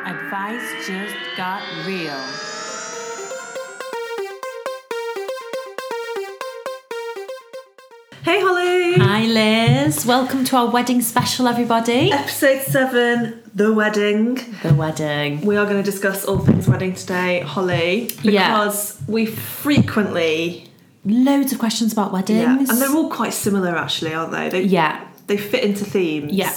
Advice just got real. Hey Holly! Hi Liz, welcome to our wedding special everybody. Episode 7, The Wedding. The wedding. We are going to discuss all things wedding today, Holly, because we frequently... Loads of questions about weddings. Yeah, and they're all quite similar actually, aren't they? They fit into themes. Yeah.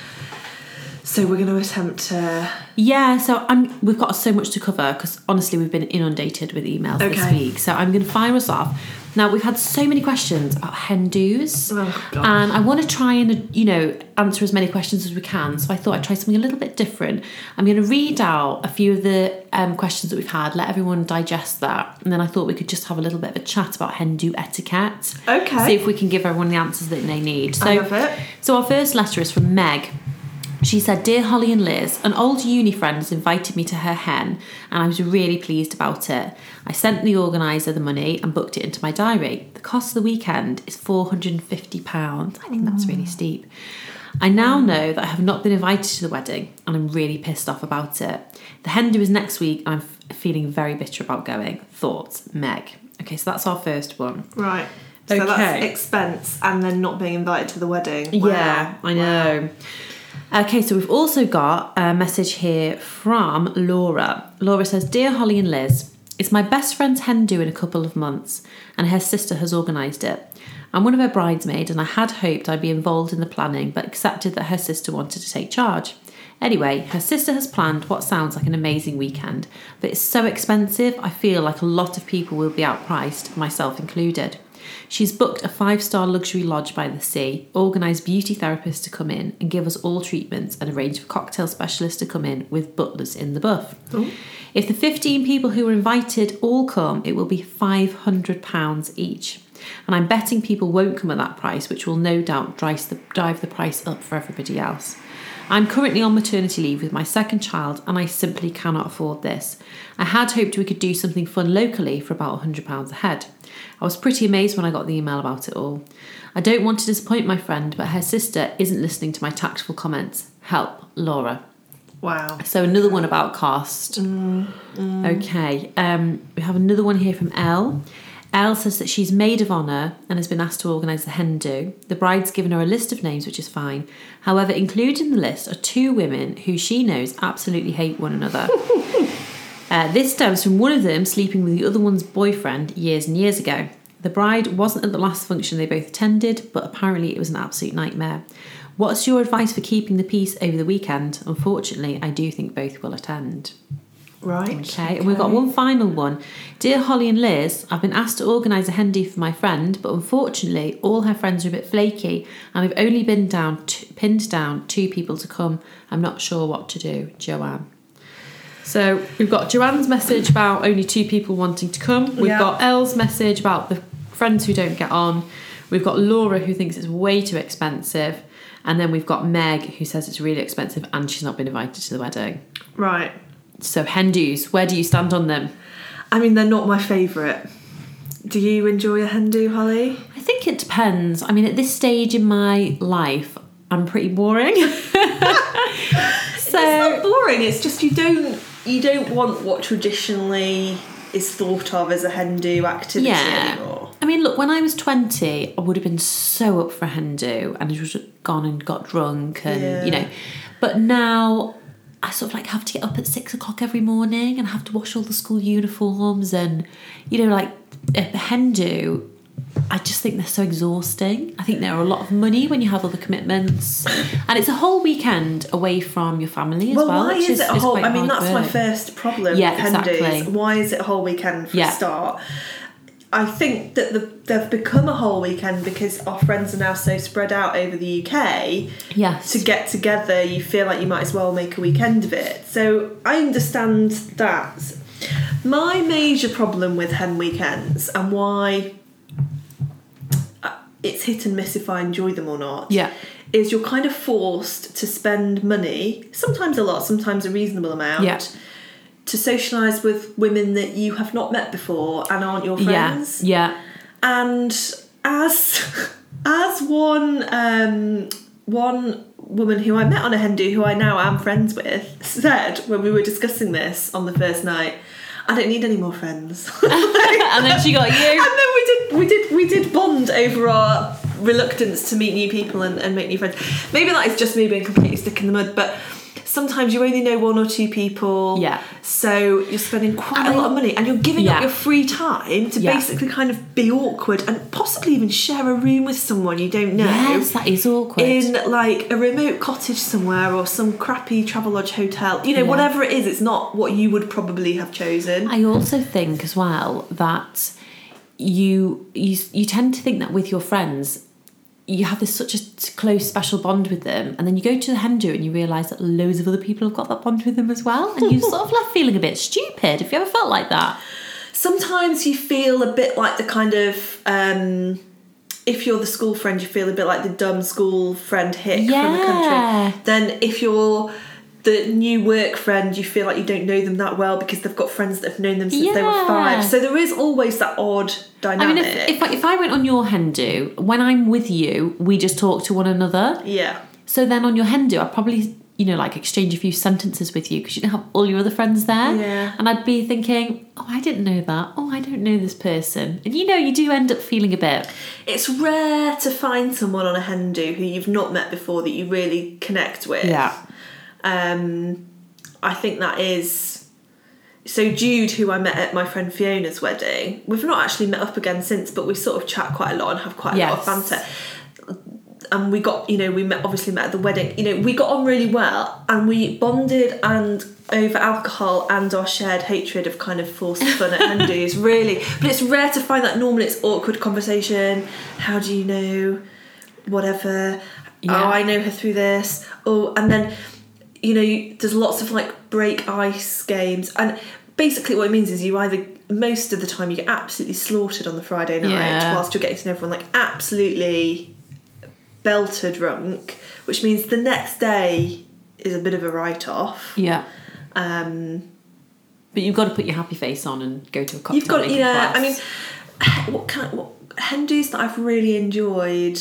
So we're going to attempt to... Yeah, so we've got so much to cover because honestly we've been inundated with emails this week. So I'm going to fire us off. Now, we've had so many questions about hen do's, and I want to try and, answer as many questions as we can. So I thought I'd try something a little bit different. I'm going to read out a few of the questions that we've had, let everyone digest that, and then I thought we could just have a little bit of a chat about hen do etiquette. Okay. See if we can give everyone the answers that they need. I love it. So our first letter is from Meg. She said, "Dear Holly and Liz, an old uni friend has invited me to her hen and I was really pleased about it. I sent the organiser the money and booked it into my diary. The cost of the weekend is £450. I think that's really steep. I now know that I have not been invited to the wedding and I'm really pissed off about it. The hen do is next week and I'm feeling very bitter about going. Thoughts, Meg." Okay, so that's our first one. Right. So that's expense and then not being invited to the wedding. Wow. Yeah, I know. Wow. Okay, so we've also got a message here from Laura. Laura says, "Dear Holly and Liz, it's my best friend's hen do in a couple of months and her sister has organised it. I'm one of her bridesmaids and I had hoped I'd be involved in the planning but accepted that her sister wanted to take charge. Anyway, her sister has planned what sounds like an amazing weekend, but it's so expensive I feel like a lot of people will be outpriced, myself included. She's booked a 5-star luxury lodge by the sea, organised beauty therapists to come in and give us all treatments and arranged for cocktail specialists to come in with butlers in the buff. Ooh. If the 15 people who were invited all come, it will be £500 each. And I'm betting people won't come at that price, which will no doubt drive the price up for everybody else. I'm currently on maternity leave with my second child and I simply cannot afford this. I had hoped we could do something fun locally for about £100 a head. I was pretty amazed when I got the email about it all. I don't want to disappoint my friend, but her sister isn't listening to my tactful comments. Help, Laura." Wow. So another one about cost. Okay. We have another one here from Elle. Elle says that she's maid of honour and has been asked to organise the hen do. The bride's given her a list of names, which is fine. However, included in the list are 2 women who she knows absolutely hate one another. This stems from one of them sleeping with the other one's boyfriend years and years ago. The bride wasn't at the last function they both attended, but apparently it was an absolute nightmare. What's your advice for keeping the peace over the weekend? Unfortunately, I do think both will attend. Right. Okay, and we've got one final one. "Dear Holly and Liz, I've been asked to organise a hen do for my friend, but unfortunately all her friends are a bit flaky and we've only pinned down 2 people to come. I'm not sure what to do. Joanne." So we've got Joanne's message about only 2 people wanting to come. We've got Elle's message about the friends who don't get on. We've got Laura who thinks it's way too expensive. And then we've got Meg who says it's really expensive and she's not been invited to the wedding. Right. So hen do's, where do you stand on them? I mean, they're not my favourite. Do you enjoy a hen do, Holly? I think it depends. I mean, at this stage in my life, I'm pretty boring. It's not boring. It's just you don't want what traditionally is thought of as a hen do activity anymore. I mean, look, when I was 20, I would have been so up for a hen do and I would have gone and got drunk and, But now I sort of have to get up at 6 o'clock every morning and have to wash all the school uniforms and, a hen do, I just think they're so exhausting. I think they're a lot of money when you have other commitments. And it's a whole weekend away from your family as well. Why is it a whole... I mean, that's work. my first problem with hen do's. Why is it a whole weekend for a start? I think that they've become a whole weekend because our friends are now so spread out over the UK. Yes. To get together, you feel like you might as well make a weekend of it. So I understand that. My major problem with hen weekends and why it's hit and miss if I enjoy them or not, is you're kind of forced to spend money, sometimes a lot, sometimes a reasonable amount, to socialise with women that you have not met before and aren't your friends. Yeah. And as one woman who I met on a Hindu, who I now am friends with, said when we were discussing this on the first night, I don't need any more friends. And then she got you. And then we did bond over our reluctance to meet new people and make new friends. Maybe that is just me being completely stuck in the mud, but sometimes you only know one or two people. Yeah. So you're spending quite a lot of money, and you're giving up your free time to basically kind of be awkward and possibly even share a room with someone you don't know. Yes, that is awkward. In like a remote cottage somewhere or some crappy Travelodge hotel. You know, whatever it is, it's not what you would probably have chosen. I also think as well that you tend to think that with your friends, you have this such a close special bond with them, and then you go to the Hindu and you realise that loads of other people have got that bond with them as well, and you sort of left feeling a bit stupid. Have you ever felt like that? Sometimes you feel a bit like the kind of if you're the school friend, you feel a bit like the dumb school friend hick from the country. Then if you're the new work friend, you feel like you don't know them that well because they've got friends that have known them since they were 5. So there is always that odd dynamic. I mean, if I went on your Hindu, when I'm with you, we just talk to one another. Yeah. So then on your Hindu, I'd probably, like exchange a few sentences with you because you don't have all your other friends there. Yeah. And I'd be thinking, oh, I didn't know that. Oh, I don't know this person. And you do end up feeling a bit. It's rare to find someone on a Hindu who you've not met before that you really connect with. Yeah. I think that is... So Jude, who I met at my friend Fiona's wedding, we've not actually met up again since, but we sort of chat quite a lot and have quite a lot of banter. And we got, we obviously met at the wedding. We got on really well, and we bonded and over alcohol and our shared hatred of kind of forced fun at Hindus, really. But it's rare to find that. Normally it's awkward conversation. How do you know? Whatever. Yeah. Oh, I know her through this. Oh, and then... there's lots of like break ice games, and basically what it means is you either, most of the time, you get absolutely slaughtered on the Friday night whilst you're getting to know everyone, like absolutely belter drunk, which means the next day is a bit of a write-off. Yeah. But you've got to put your happy face on and go to a cocktail. You've got, I mean, what Hindus that I've really enjoyed.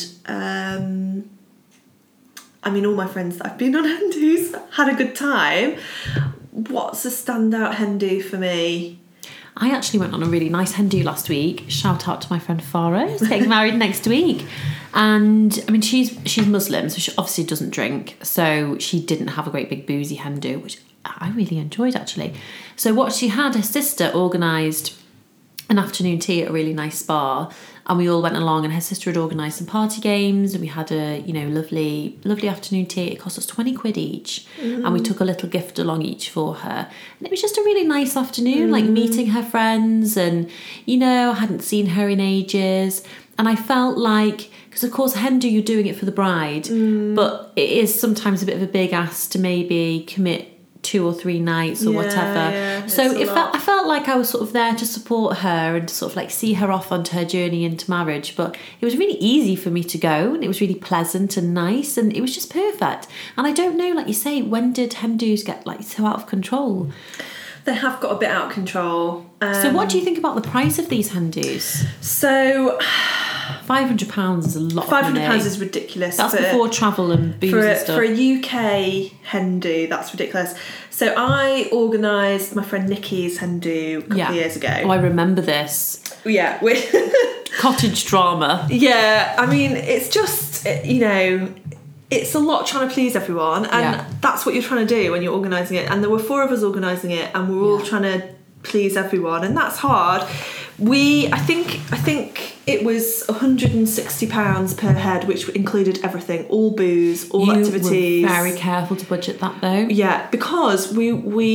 All my friends that I've been on Hindus had a good time. What's a standout Hindu for me? I actually went on a really nice Hindu last week. Shout out to my friend Farah, who's getting married next week. And she's Muslim, so she obviously doesn't drink. So she didn't have a great big boozy Hindu, which I really enjoyed actually. So what she had, her sister organised an afternoon tea at a really nice spa, and we all went along, and her sister had organised some party games, and we had a lovely afternoon tea. It cost us 20 quid each, and we took a little gift along each for her, and it was just a really nice afternoon, like meeting her friends, and I hadn't seen her in ages, and I felt like, because of course Hindu, you're doing it for the bride, but it is sometimes a bit of a big ask to maybe commit 2 or 3 nights or whatever. Yeah, so I felt like I was sort of there to support her and to sort of like see her off onto her journey into marriage. But it was really easy for me to go, and it was really pleasant and nice, and it was just perfect. And I don't know, like you say, when did Hindus get like so out of control? They have got a bit out of control. So what do you think about the price of these Hindus? So... £500 is a lot of money. £500 is ridiculous. That's before travel and booze and stuff. For a UK Hindu, that's ridiculous. So I organised my friend Nikki's Hindu a couple of years ago. Oh, I remember this. Yeah. Cottage drama. Yeah, it's just, it's a lot trying to please everyone, and that's what you're trying to do when you're organising it. And there were 4 of us organising it, and we're all trying to please everyone, and that's hard. I think it was £160 per head, which included everything, all booze, all activities. You were very careful to budget that though. Yeah, because we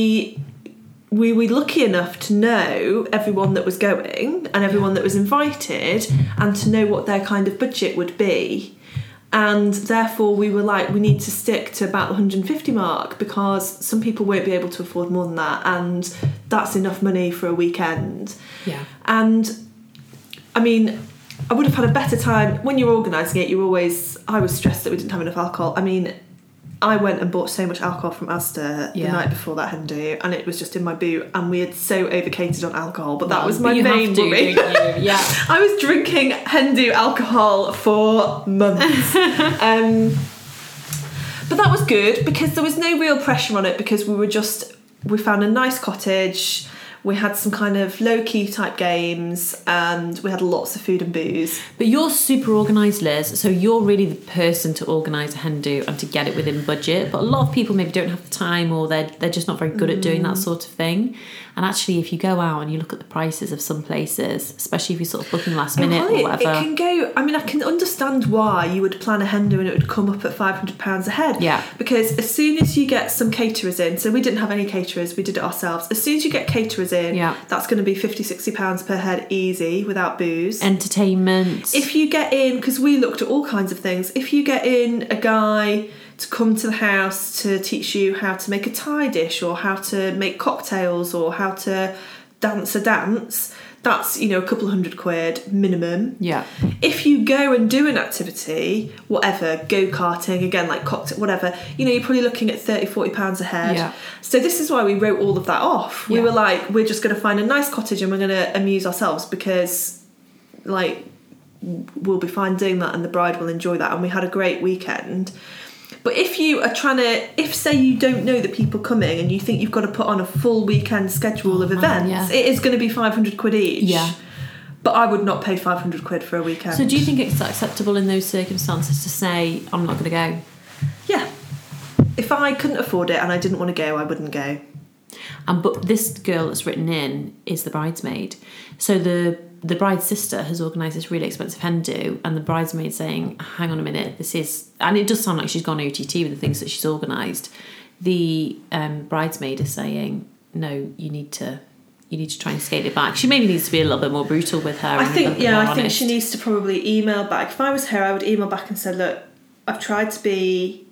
were lucky enough to know everyone that was going and everyone that was invited, and to know what their kind of budget would be. And therefore we were like, we need to stick to about the 150 mark, because some people won't be able to afford more than that, and that's enough money for a weekend. Yeah. And I would have had a better time when you're organising it. I was stressed that we didn't have enough alcohol. I went and bought so much alcohol from Asda the night before that Hindu, and it was just in my boot, and we had so overcated on alcohol, but that was my main worry. Yeah. I was drinking Hindu alcohol for months. But that was good because there was no real pressure on it, because we found a nice cottage. We had some kind of low-key type games, and we had lots of food and booze. But you're super organised, Liz, so you're really the person to organise a hen do and to get it within budget. But a lot of people maybe don't have the time, or they're just not very good at doing that sort of thing. And actually, if you go out and you look at the prices of some places, especially if you're sort of booking last minute or whatever... It can go... I mean, I can understand why you would plan a hen do and it would come up at £500 a head. Yeah. Because as soon as you get some caterers in... So we didn't have any caterers, we did it ourselves. As soon as you get caterers in, that's going to be £50-60 per head easy, without booze. Entertainment. If you get in... Because we looked at all kinds of things. If you get in a guy to come to the house to teach you how to make a Thai dish, or how to make cocktails, or how to dance a dance, that's, a couple of £100 minimum. Yeah. If you go and do an activity, whatever, go-karting, again, like cocktail, whatever, you're probably looking at £30-40 a head. Yeah. So this is why we wrote all of that off. We were like, we're just going to find a nice cottage and we're going to amuse ourselves, because, we'll be fine doing that and the bride will enjoy that. And we had a great weekend. But if you are say you don't know the people coming and you think you've got to put on a full weekend schedule of events, it is going to be £500 each. Yeah. But I would not pay £500 for a weekend. So do you think it's acceptable in those circumstances to say, I'm not going to go? Yeah. If I couldn't afford it and I didn't want to go, I wouldn't go. But this girl that's written in is the bridesmaid. So the bride's sister has organised this really expensive hen do, and the bridesmaid saying, hang on a minute, this is... And it does sound like she's gone OTT with the things that she's organised. The bridesmaid is saying, no, you need to try and scale it back. She maybe needs to be a little bit more brutal with her. I think she needs to probably email back. If I was her, I would email back and say, look, I've tried to be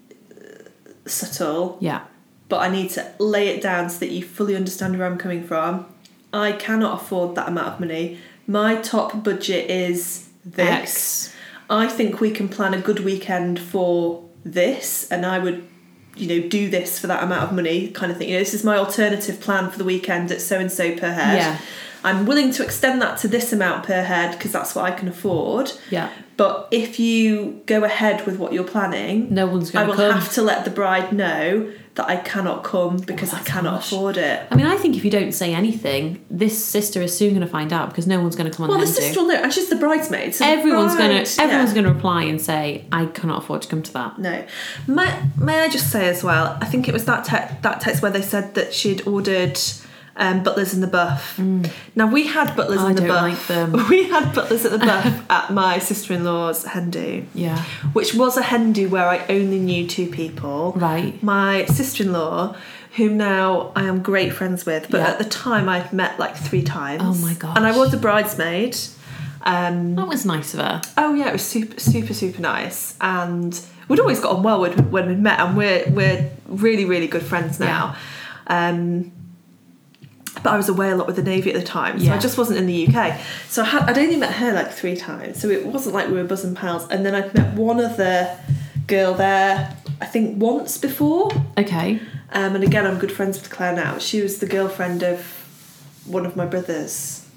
subtle. Yeah. But I need to lay it down so that you fully understand where I'm coming from. I cannot afford that amount of money. My top budget is this. X. I think we can plan a good weekend for this, and I would, do this for that amount of money, kind of thing. This is my alternative plan for the weekend at so-and-so per head. Yeah. I'm willing to extend that to this amount per head because that's what I can afford. Yeah. But if you go ahead with what you're planning, no one's going to come. I will have to let the bride know that I cannot come because I cannot afford it. I mean, I think if you don't say anything, this sister is soon going to find out because no one's going to come on the hen do. Well, the sister will know, and she's the bridesmaid. So everyone's going to reply and say, I cannot afford to come to that. No. May I just say as well, I think it was that text where they said that she'd ordered... butlers in the buff. Now we had butlers in the buff. Like them. We had butlers at the buff at my sister-in-law's hen do. Yeah. Which was a hen do where I only knew two people. Right. My sister-in-law, whom now I am great friends with, but at the time I'd met like 3 times. Oh my gosh. And I was a bridesmaid. That was nice of her. Oh yeah, it was super, super, super nice. And we'd always got on well when we'd met, and we're really, really good friends now. Yeah. But I was away a lot with the Navy at the time, so I just wasn't in the UK. So I'd only met her like 3 times, so it wasn't like we were bosom pals. And then I'd met one other girl there, I think once before. Okay. And again, I'm good friends with Claire now. She was the girlfriend of one of my brother's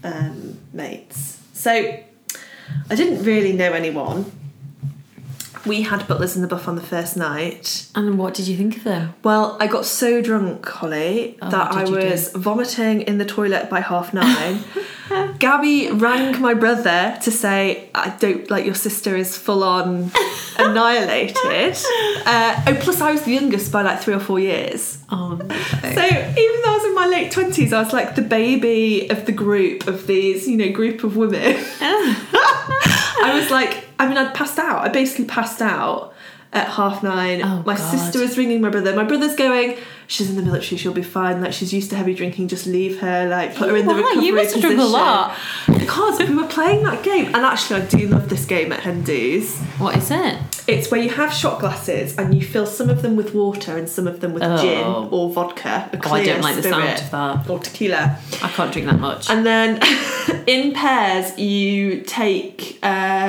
mates. So I didn't really know anyone. We had butlers in the buff on the first night. And what did you think of them? Well, I got so drunk, Holly, that I was vomiting in the toilet by 9:30. Gabby rang my brother to say, I don't, like, your sister is full on annihilated. Plus I was the youngest by like 3 or 4 years. Oh, no. So even though I was in my late 20s, I was like the baby of the group of these, group of women. I was like, I'd passed out. I basically passed out at 9:30. Oh, my God. sister was ringing my brother. My brother's going, she's in the military, she'll be fine. Like, she's used to heavy drinking, just leave her. Like, put her in the recovery you must have drunk a lot. Because we were playing that game. And actually, I do love this game at hen do's. What is it? It's where you have shot glasses and you fill some of them with water and some of them with gin or vodka. I don't like the sound of that. Or tequila. I can't drink that much. And then in pairs, you take...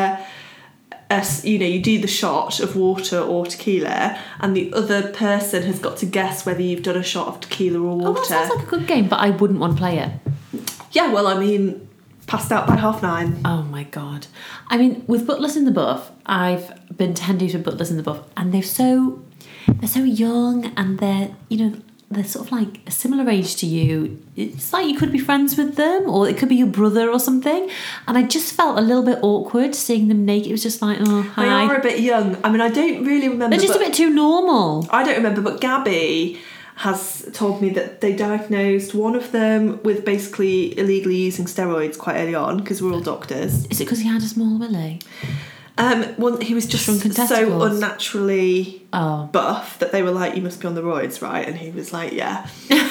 you do the shot of water or tequila, and the other person has got to guess whether you've done a shot of tequila or water. Oh, that sounds like a good game, but I wouldn't want to play it. Yeah, well, passed out by 9:30. Oh my God. With butlers in the buff, I've been to Hindus with butlers and above, and they're so young, and they're sort of like a similar age to you. It's like you could be friends with them, or it could be your brother or something. And I just felt a little bit awkward seeing them naked. It was just like, oh, hi. They are a bit young. I mean, I don't really remember. They're just a bit too normal. I don't remember, but Gabby has told me that they diagnosed one of them with basically illegally using steroids quite early on, because we're all doctors. Is it because he had a small willy? Well, he was just so unnaturally buff that they were like, you must be on the roids, right? And he was like, yeah.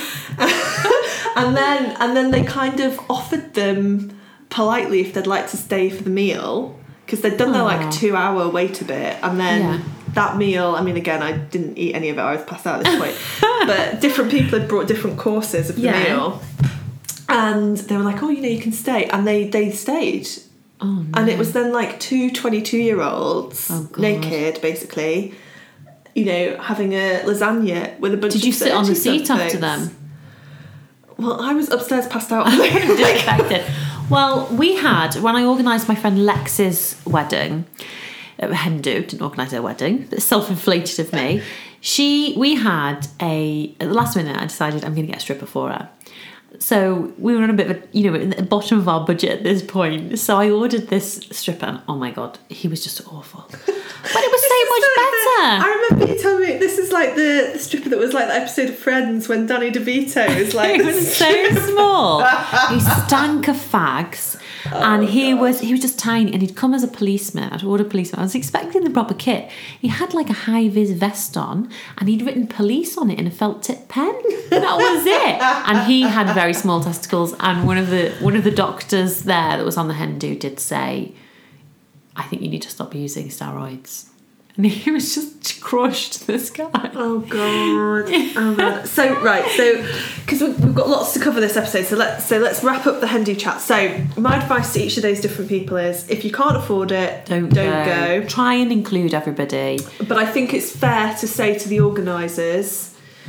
and then they kind of offered them politely if they'd like to stay for the meal, because they'd done their like 2-hour wait a bit, and then that meal, I mean, again, I didn't eat any of it, I was passed out at this point, but different people had brought different courses of the meal, and they were like, oh, you can stay, and they stayed. Oh, no. And it was then like 2 22-year-olds naked, basically, having a lasagna with a bunch of... Did you sit on the seat after them? Well, I was upstairs passed out. Disrespected. Well, we had, when I organised my friend Lex's wedding, Hindu, didn't organise her wedding, but self-inflated of me, we had at the last minute I decided I'm going to get a stripper for her. So we were on a bit of at the bottom of our budget at this point. So I ordered this stripper, and oh my God, he was just awful. But it was so much better. I remember you telling me this is like the stripper that was like the episode of Friends when Danny DeVito was like... He was so small. He stank of fags. And he was just tiny, and he'd come as a policeman. I'd ordered a policeman. I was expecting the proper kit. He had like a high-vis vest on, and he'd written police on it in a felt tip pen. That was it. And he had very small testicles. And one of the doctors there that was on the Hindu did say, I think you need to stop using steroids. And he was just crushed, this guy. Oh God. So because we've got lots to cover this episode, so let's wrap up the Hindu chat. So my advice to each of those different people is, if you can't afford it, don't go. Try and include everybody. But I think it's fair to say to the organisers,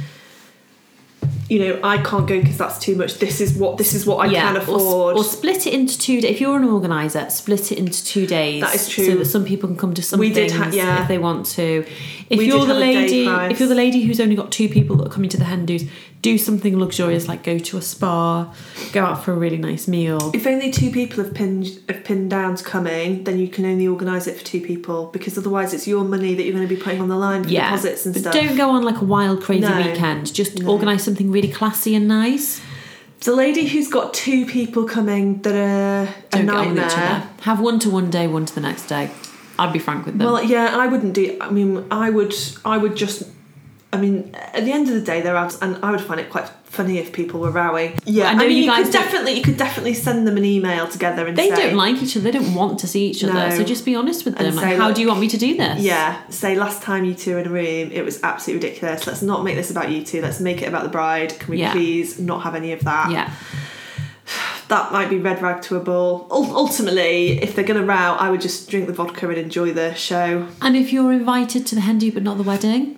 I can't go because that's too much. This is what I can afford. Or split it into 2 days. If you're an organiser, split it into 2 days. That is true. So that some people can come to some things if they want to. If you're the lady who's only got 2 people that are coming to the Hindus, do something luxurious, like go to a spa, go out for a really nice meal. If only 2 people have pinned down to coming, then you can only organise it for 2 people, because otherwise it's your money that you're going to be putting on the line for deposits and stuff. Don't go on like a wild, crazy weekend. Just organise something really classy and nice. The lady who's got 2 people coming that are a nightmare. Have one to one day, one to the next day. I'd be frank with them. Well, yeah, I wouldn't do... I mean, I would just... I mean, at the end of the day, they're abs, and I would find it quite funny if people were rowing. Yeah, I know you guys could definitely send them an email together and say... They don't like each other, they don't want to see each other, so just be honest with them. Like, how do you want me to do this? Yeah, say, last time you 2 were in a room, it was absolutely ridiculous. Let's not make this about you 2, let's make it about the bride. Can we please not have any of that? Yeah. That might be red rag to a bull. Ultimately, if they're going to row, I would just drink the vodka and enjoy the show. And if you're invited to the Hindu but not the wedding...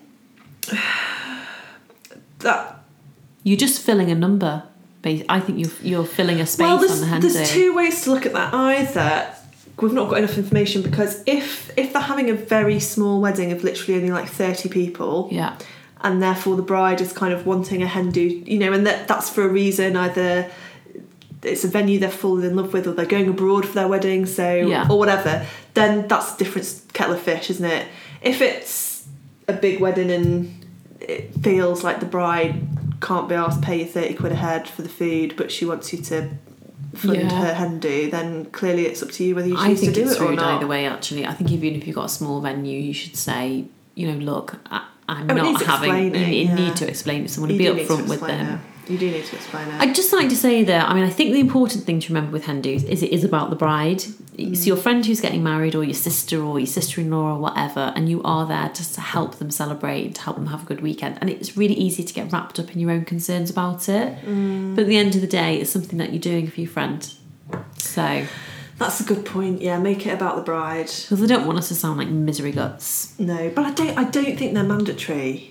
You're just filling a number. I think you're filling a space on the Hindu. There's 2 ways to look at that. Either we've not got enough information, because if they're having a very small wedding of literally only like 30 people, and therefore the bride is kind of wanting a Hindu, and that's for a reason. Either it's a venue they're falling in love with, or they're going abroad for their wedding, or whatever, then that's a different kettle of fish, isn't it? If it's a big wedding and it feels like the bride can't be asked to pay you 30 quid a head for the food, but she wants you to fund her Hindu, then clearly it's up to you whether you choose to do it or not. I think it's rude either way, actually. I think even if you've got a small venue, you should say, look, I'm not having... You need to explain it to someone and be upfront with them. You do need to explain it. I'd just like to say that, I think the important thing to remember with Hindus is it is about the bride. It's your friend who's getting married, or your sister or your sister-in-law or whatever, and you are there just to help them celebrate, to help them have a good weekend. And it's really easy to get wrapped up in your own concerns about it. But at the end of the day, it's something that you're doing for your friend. So... That's a good point. Yeah, make it about the bride. Because they don't want us to sound like misery guts. No, but I don't think they're mandatory.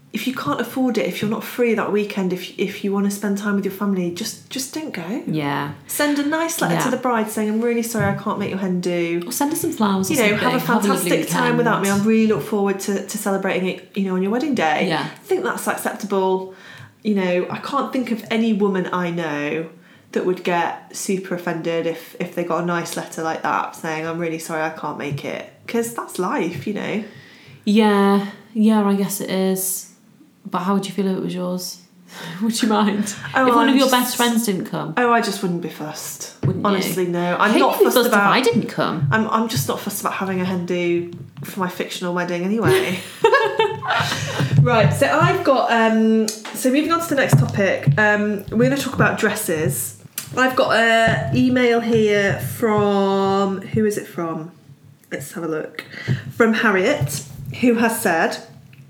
if you can't afford it, if you're not free that weekend, if you want to spend time with your family, just don't go. Yeah. Send a nice letter to the bride saying, I'm really sorry I can't make your hen do. Or send her some flowers or something. have a fantastic time without me. I really look forward to celebrating it, on your wedding day. Yeah. I think that's acceptable. I can't think of any woman I know that would get super offended if they got a nice letter like that saying, I'm really sorry I can't make it. Because that's life, Yeah, I guess it is. But how would you feel if it was yours? Would you mind? If one of your best friends didn't come? Oh, I just wouldn't be fussed. Wouldn't Honestly, you? no. I'm not fussed about... if I didn't come. I'm just not fussed about having a hen do for my fictional wedding anyway. Right, so I've got... so moving on to the next topic, we're going to talk about dresses. I've got an email here from... Who is it from? Let's have a look. From Harriet, who has said...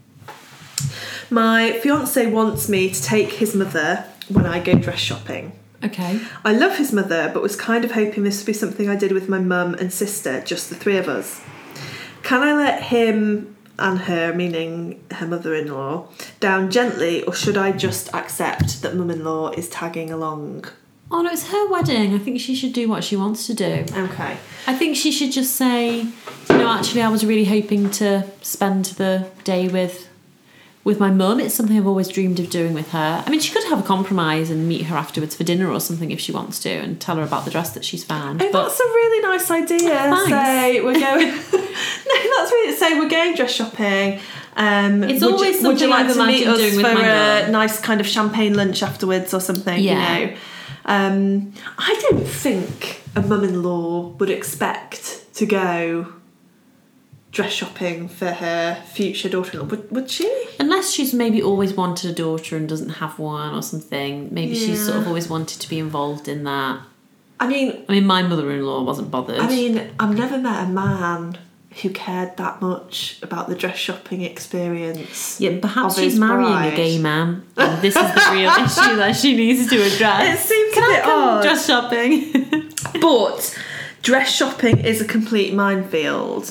My fiancé wants me to take his mother when I go dress shopping. Okay. I love his mother, but was kind of hoping this would be something I did with my mum and sister, just the three of us. Can I let him and her, meaning her mother-in-law, down gently, or should I just accept that mum-in-law is tagging along? Oh no, it's her wedding. I think she should do what she wants to do. Okay. I think she should just say, actually I was really hoping to spend the day with my mum. It's something I've always dreamed of doing with her. I mean, she could have a compromise and meet her afterwards for dinner or something if she wants to, and tell her about the dress that she's found. Oh, that's a really nice idea. Thanks. Say we're going. Say we're going dress shopping. It's always something would you like I've to meet imagined us doing with for my a mum. nice kind of champagne lunch afterwards or something? Yeah. I don't think a mum-in-law would expect to go dress shopping for her future daughter-in-law, would she? Unless she's maybe always wanted a daughter and doesn't have one or something. Maybe she's sort of always wanted to be involved in that. I mean, my mother-in-law wasn't bothered. I mean, I've never met a man who cared that much about the dress shopping experience. Yeah, perhaps she's marrying a gay man, and this is the real issue that she needs to address. It seems a bit odd. Dress shopping. But dress shopping is a complete minefield.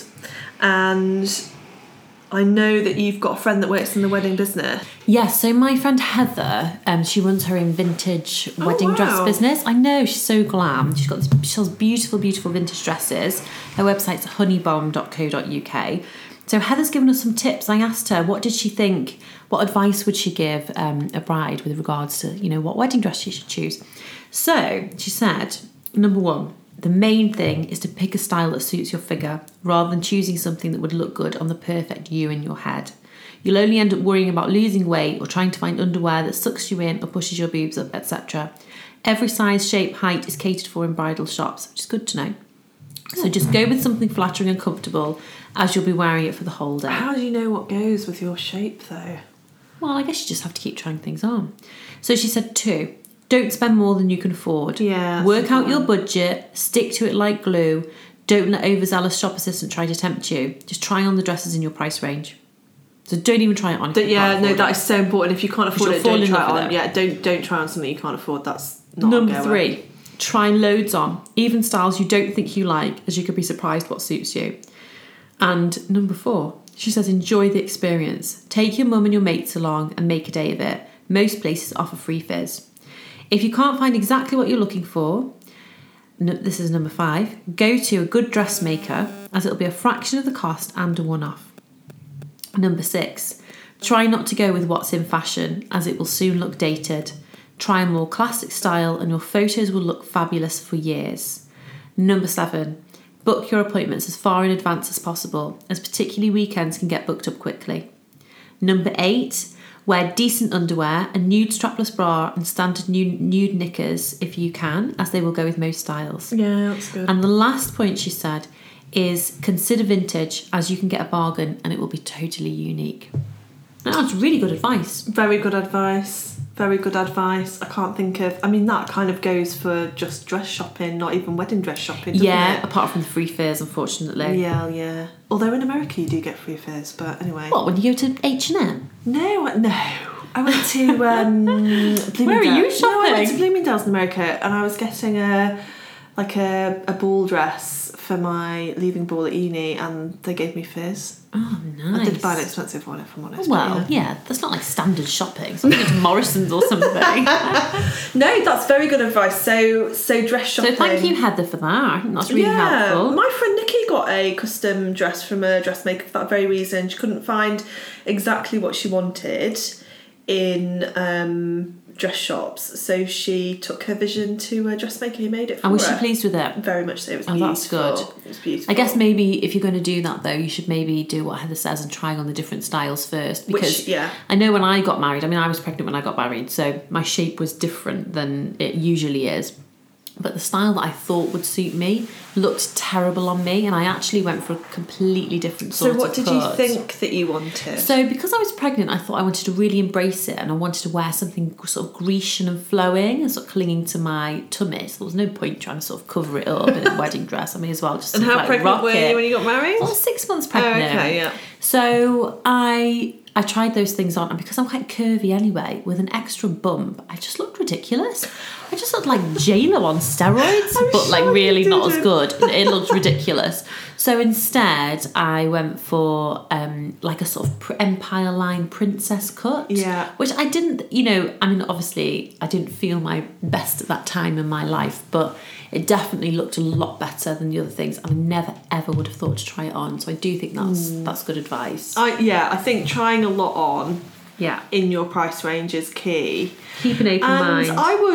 And I know that you've got a friend that works in the wedding business. Yes, so my friend Heather, she runs her own vintage wedding dress business. I know, she's so glam. She sells beautiful, beautiful vintage dresses. Her website's honeybomb.co.uk. So Heather's given us some tips. I asked her, what did she think? What advice would she give a bride with regards to, what wedding dress she should choose? So she said, number one, the main thing is to pick a style that suits your figure rather than choosing something that would look good on the perfect you in your head. You'll only end up worrying about losing weight or trying to find underwear that sucks you in or pushes your boobs up, etc. Every size, shape, height is catered for in bridal shops, which is good to know. So just go with something flattering and comfortable as you'll be wearing it for the whole day. How do you know what goes with your shape though? Well, I guess you just have to keep trying things on. So she said 2. Don't spend more than you can afford. Yeah. Work out your budget, stick to it like glue. Don't let overzealous shop assistant try to tempt you. Just try on the dresses in your price range. So don't even try it on. That is so important. If you can't afford it, don't try it on. It. Yeah, don't try on something you can't afford. That's not Number 3, try loads on, even styles you don't think you like, as you could be surprised what suits you. And number 4, she says enjoy the experience. Take your mum and your mates along and make a day of it. Most places offer free fizz. If you can't find exactly what you're looking for, this is number 5, go to a good dressmaker, as it'll be a fraction of the cost and a one-off. Number 6, try not to go with what's in fashion, as it will soon look dated. Try a more classic style and your photos will look fabulous for years. Number 7, book your appointments as far in advance as possible, as particularly weekends can get booked up quickly. Number 8, wear decent underwear, a nude strapless bra and standard nude knickers if you can, as they will go with most styles. Yeah, that's good. And the last point she said is consider vintage, as you can get a bargain and it will be totally unique. That's really good advice. Very good advice. Very good advice. I can't think of... I mean, that kind of goes for just dress shopping, not even wedding dress shopping, doesn't it? Apart from the free fares, unfortunately. Yeah. Although in America you do get free fares, but anyway. What, when you go to H&M? No. I went to Bloomingdale's. Where are you shopping? No, I went to Bloomingdale's in America and I was getting a ball dress for my leaving ball at uni, and they gave me fizz. Oh, nice. I did buy an expensive one, if I'm honest. Well, yeah, that's not like standard shopping. It's not going to Morrison's or something. No, that's very good advice. So dress shopping. So thank you, Heather, for that. I think that's really helpful. My friend Nikki got a custom dress from a dressmaker for that very reason. She couldn't find exactly what she wanted in dress shops, so she took her vision to a dressmaker who made it for her. And was she pleased with it? Very much so. It was beautiful. That's good. It was beautiful. I guess maybe if you're going to do that though, you should maybe do what Heather says and try on the different styles first, because I know when I got married, I mean I was pregnant when I got married, so my shape was different than it usually is. But the style that I thought would suit me looked terrible on me, and I actually went for a completely different sort of cut. So what did you think that you wanted? So because I was pregnant, I thought I wanted to really embrace it, and I wanted to wear something sort of Grecian and flowing and sort of clinging to my tummy. So there was no point trying to sort of cover it up in a wedding dress. I may as well just and how pregnant were you when you got married? I was 6 months pregnant. Oh, okay, yeah. So I tried those things on, and because I'm quite curvy anyway, with an extra bump, I just looked ridiculous. I just looked like J-Lo on steroids, but like really not as good. It looked ridiculous. So instead, I went for like a sort of Empire line princess cut. Yeah. Which I didn't, I mean, obviously, I didn't feel my best at that time in my life, but it definitely looked a lot better than the other things. I never ever would have thought to try it on. So I do think that's good advice. I think trying a lot on. Yeah, in your price range is key. Keep an open mind.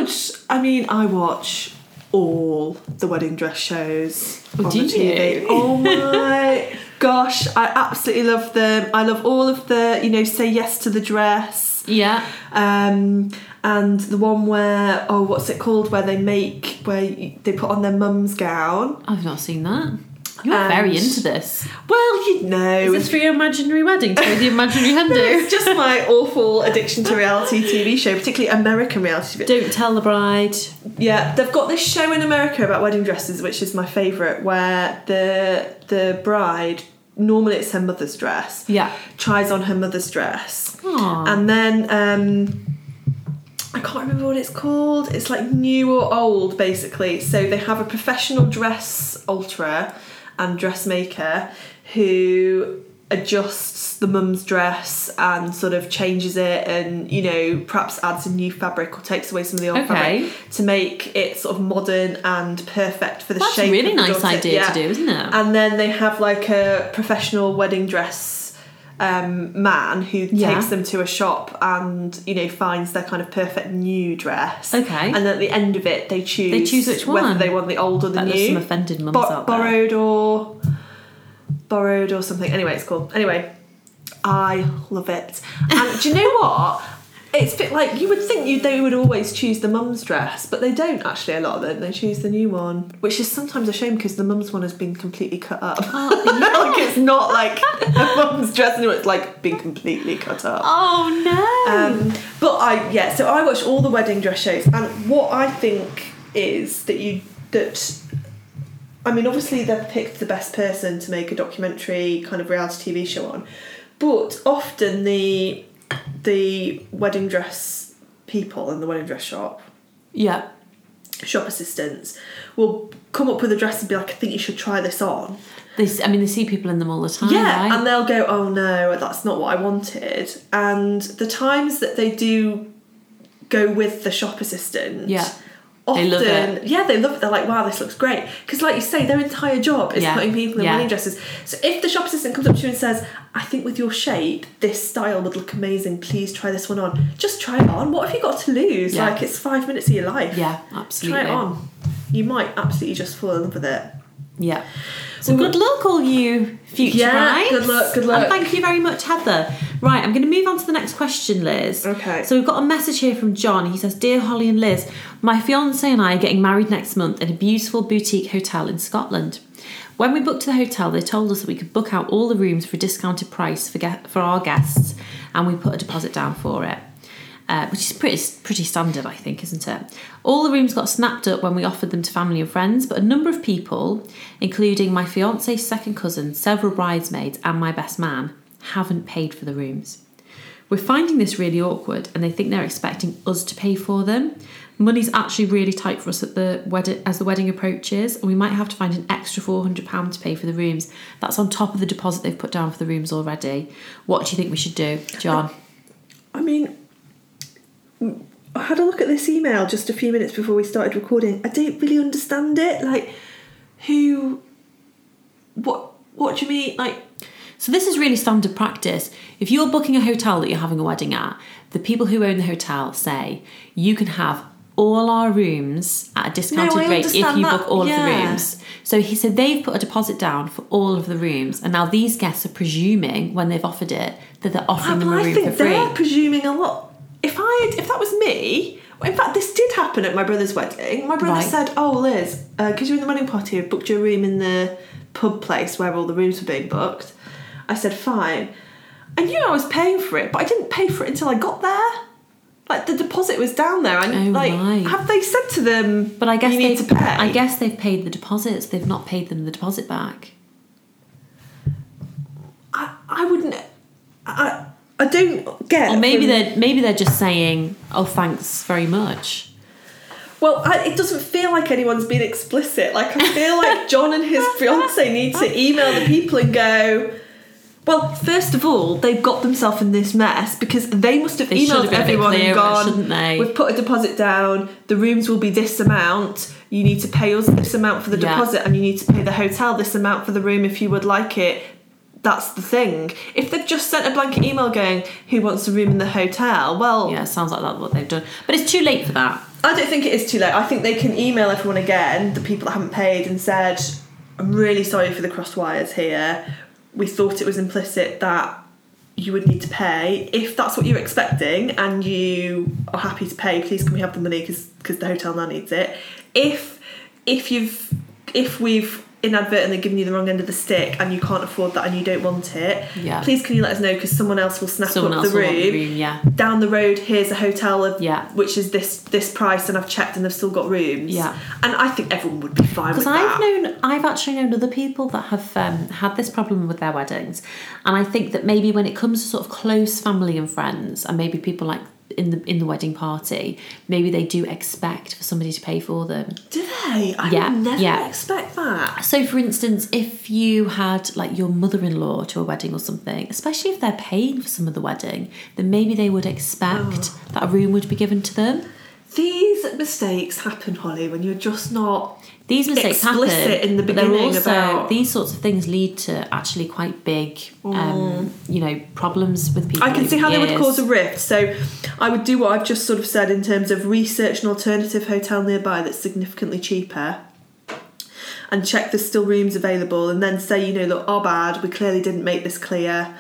I watch all the wedding dress shows on the TV. Oh my gosh, I absolutely love them. I love all of the, Say Yes to the Dress. Yeah. And the one where, what's it called? Where they put on their mum's gown. I've not seen that. You're very into this. Well, Is this for your imaginary wedding? To the imaginary hen do? It's just my awful addiction to reality TV show, particularly American reality TV. Don't Tell the Bride. Yeah, they've got this show in America about wedding dresses, which is my favourite, where the bride, normally it's her mother's dress, tries on her mother's dress. Aww. And then I can't remember what it's called. It's like new or old, basically. So they have a professional dress alterer and dressmaker who adjusts the mum's dress and sort of changes it and, perhaps adds a new fabric or takes away some of the old fabric to make it sort of modern and perfect for the shape. That's a really nice idea to do, isn't it? And then they have like a professional wedding dress man who takes them to a shop and finds their kind of perfect new dress. Okay. And then at the end of it, they choose which one, whether they want the old or the new. There's some offended mums out there. Borrowed or something. Anyway, it's cool. Anyway, I love it. And do you know what? It's a bit like, you would think they would always choose the mum's dress, but they don't actually, a lot of them. They choose the new one, which is sometimes a shame because the mum's one has been completely cut up. Like, it's not like a mum's dress anymore, it's like been completely cut up. Oh no! So I watch all the wedding dress shows, and what I think is obviously they've picked the best person to make a documentary kind of reality TV show on, but often the wedding dress people in the wedding dress shop, shop assistants, will come up with a dress and be like, I think you should try this on. They see people in them all the time, right? And they'll go, oh no, that's not what I wanted. And the times that they do go with the shop assistant, often, they love it. Yeah, they love it. They're like, wow, this looks great. Because like you say, their entire job is putting people in wedding dresses. So if the shop assistant comes up to you and says, I think with your shape, this style would look amazing, please try this one on. Just try it on. What have you got to lose? Yeah. Like, it's 5 minutes of your life. Yeah, absolutely. Try it on. You might absolutely just fall in love with it. Yeah. So good luck, all you future brides. Good luck. And thank you very much, Heather. Right, I'm going to move on to the next question, Liz. Okay. So we've got a message here from John. He says, Dear Holly and Liz, my fiance and I are getting married next month in a beautiful boutique hotel in Scotland. When we booked the hotel, they told us that we could book out all the rooms for a discounted price for our guests, and we put a deposit down for it. Which is pretty standard, I think, isn't it? All the rooms got snapped up when we offered them to family and friends, but a number of people, including my fiance's second cousin, several bridesmaids, and my best man, haven't paid for the rooms. We're finding this really awkward and they think they're expecting us to pay for them. Money's actually really tight for us at the wedding, as the wedding approaches, and we might have to find an extra £400 to pay for the rooms. That's on top of the deposit they've put down for the rooms already. What do you think we should do, John? I mean, I had a look at this email just a few minutes before we started recording. I don't really understand it. Like, what do you mean? Like, so this is really standard practice. If you're booking a hotel that you're having a wedding at, the people who own the hotel say you can have all our rooms at a discounted rate if you book all of the rooms. So he said they've put a deposit down for all of the rooms, and now these guests are presuming when they've offered it that they're offering them a room for free. I think they're presuming a lot. If that was me, in fact, this did happen at my brother's wedding. My brother said, "Oh, Liz, because you're in the wedding party, I've booked you a room in the pub place where all the rooms were being booked." I said, "Fine." I knew I was paying for it, but I didn't pay for it until I got there. Like, the deposit was down there. Have they said to them, but I guess you need to pay? I guess they've paid the deposits. They've not paid them the deposit back. I wouldn't... I don't get... Or maybe they're just saying, "Oh, thanks very much." Well, it doesn't feel like anyone's been explicit. Like, I feel like John and his fiancée need to email the people and go... Well, first of all, they've got themselves in this mess because they must have emailed everyone and gone, shouldn't they? "We've put a deposit down, the rooms will be this amount, you need to pay us this amount for the deposit, and you need to pay the hotel this amount for the room if you would like it." That's the thing. If they've just sent a blanket email going, "Who wants a room in the hotel?" Well... Yeah, it sounds like that's what they've done. But it's too late for that. I don't think it is too late. I think they can email everyone again, the people that haven't paid, and said, "I'm really sorry for the crossed wires here. We thought it was implicit that you would need to pay. If that's what you're expecting and you are happy to pay, please can we have the money because the hotel now needs it. If we've inadvertently given you the wrong end of the stick and you can't afford that and you don't want it, please can you let us know because someone else will snap up the room. Down the road, here's a hotel which is this price and I've checked and they've still got rooms." And I think everyone would be fine with that. Because I've actually known other people that have had this problem with their weddings, and I think that maybe when it comes to sort of close family and friends and maybe people like in the wedding party, maybe they do expect for somebody to pay for them. Do they? I would never expect that. So for instance, if you had like your mother-in-law to a wedding or something, especially if they're paying for some of the wedding, then maybe they would expect that a room would be given to them. These mistakes happen, Holly, when you're just not these mistakes explicit happen in the beginning. About these sorts of things lead to actually quite big problems with people. I can see how they would cause a rift. So I would do what I've just sort of said in terms of research an alternative hotel nearby that's significantly cheaper and check there's still rooms available, and then say, look, our bad, we clearly didn't make this clear.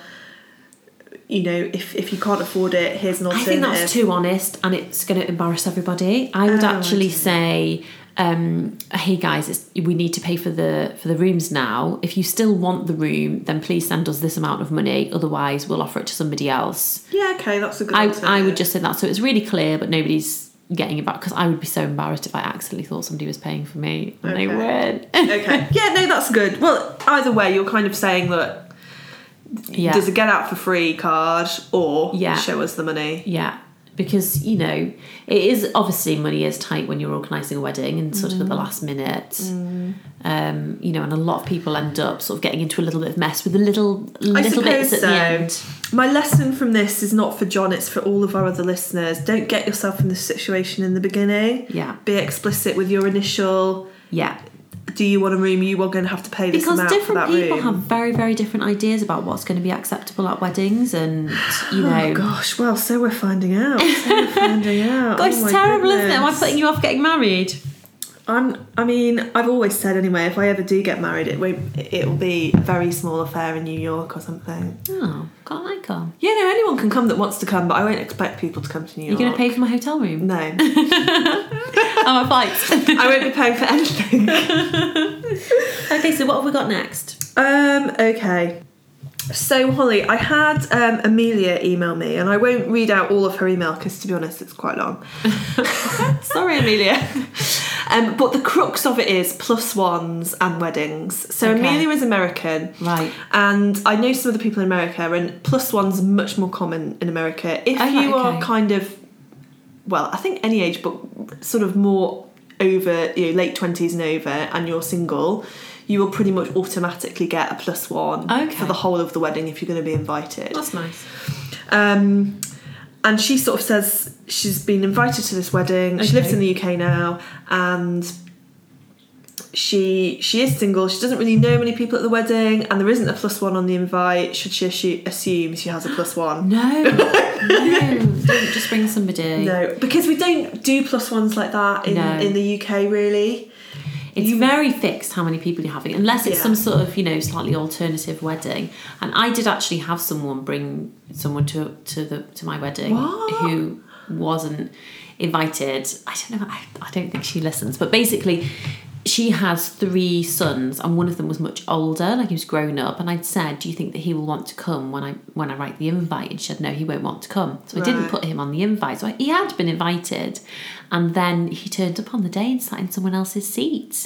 If you can't afford it, here's an alternative. I think that's too honest and it's going to embarrass everybody. I would actually say, hey guys, we need to pay for the rooms now. If you still want the room, then please send us this amount of money. Otherwise, we'll offer it to somebody else. Yeah, okay, that's a good alternative. I would just say that so it's really clear, but nobody's getting it back, because I would be so embarrassed if I accidentally thought somebody was paying for me and they weren't. Okay. Yeah, no, that's good. Well, either way, you're kind of saying that there's a get out for free card or show us the money. Yeah, because, it is obviously money is tight when you're organising a wedding and sort of at the last minute. And a lot of people end up sort of getting into a little bit of mess with the little bits at the end. My lesson from this is not for John, it's for all of our other listeners. Don't get yourself in this situation in the beginning. Yeah. Be explicit with your initial... Yeah. Do you want a room? You are going to have to pay this amount for that room. Because different people have very, very different ideas about what's going to be acceptable at weddings, and Oh gosh, well, so we're finding out. Gosh, it's terrible, isn't it? Am I putting you off getting married? I've always said anyway, if I ever do get married, it'll be a very small affair in New York or something. Oh, can't I come? Yeah, no, anyone can come that wants to come, but I won't expect people to come to New York. You're going to pay for my hotel room? No. And my flights? I won't be paying for anything. Okay, so what have we got next? Okay. So, Holly, I had Amelia email me, and I won't read out all of her email because, to be honest, it's quite long. Sorry, Amelia. But the crux of it is plus ones and weddings. So Amelia is American. Right. And I know some of the people in America, and plus one's much more common in America. If you are kind of, well, I think any age, but sort of more over, late 20s and over, and you're single, you will pretty much automatically get a plus one for the whole of the wedding if you're going to be invited. That's nice. And she sort of says she's been invited to this wedding. She lives in the UK now, and she is single. She doesn't really know many people at the wedding, and there isn't a plus one on the invite. Should she assume she has a plus one? No, don't just bring somebody. No, because we don't do plus ones like that in the UK, really. It's very fixed how many people you're having, unless it's some sort of, slightly alternative wedding. And I did actually have someone bring someone to my wedding who wasn't invited. I don't know. I don't think she listens, but basically, she has 3 sons, and one of them was much older, like he was grown up. And I'd said, "Do you think that he will want to come when I write the invite?" And she said, "No, he won't want to come." So I didn't put him on the invite. So he had been invited, and then he turned up on the day and sat in someone else's seat.